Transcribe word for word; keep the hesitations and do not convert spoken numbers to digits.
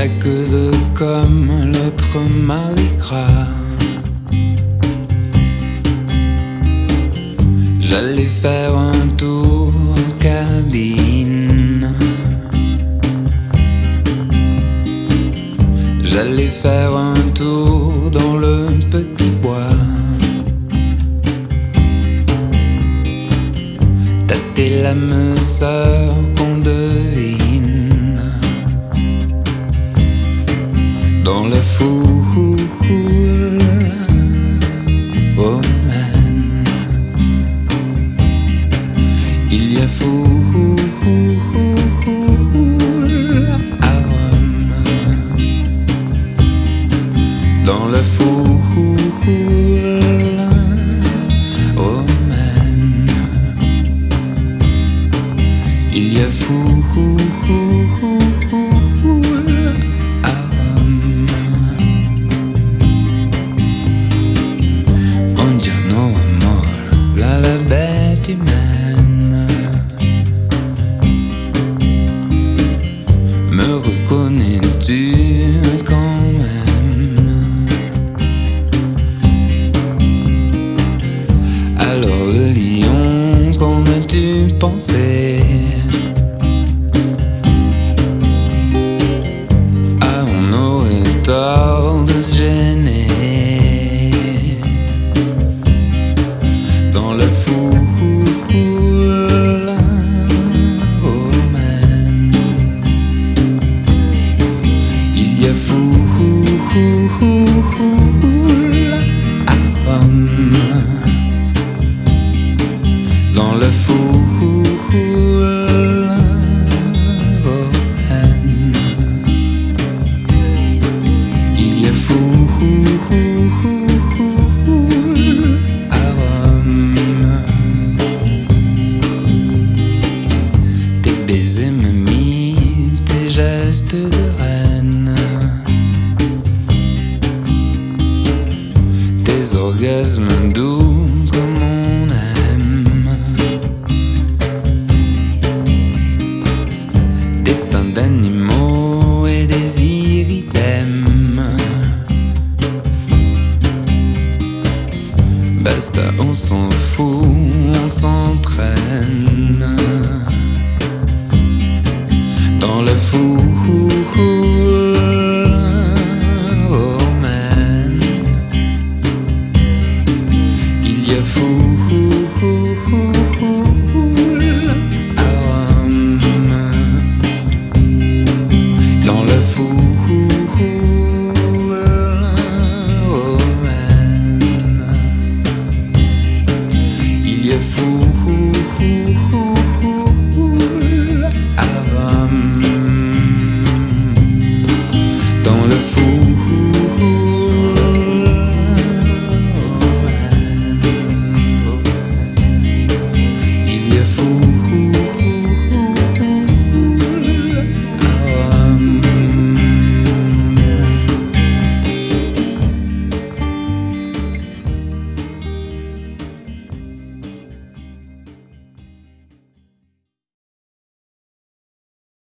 la queue de comme l'autre Mardi Gras. J'allais faire un tour en cabine. J'allais faire un tour dans le petit bois. Tâter l'âme sœur qu'on devine dans la foule romaine. Il y a foule à Rome. Dans la foule romaine, il y a foule à Rome. Un giorno amor, là la bête humaine. Me reconnais-tu quand même? Alors le lion, qu'en as-tu pensé? Ah, on aurait tort de se gêner dans la foule romaine. Il y a foule à Rome. Dans la foule romaine, il y a foule à Rome. Tes baisers me mis, tes gestes de reine, tes orgasmes doux comme on aime. Destin d'animaux et désir idem. Basta, on s'en fout, on s'entraîne dans la foule romaine. Il y a foule à Rome. Dans la foule romaine, il y a foule à Rome. Dans la foule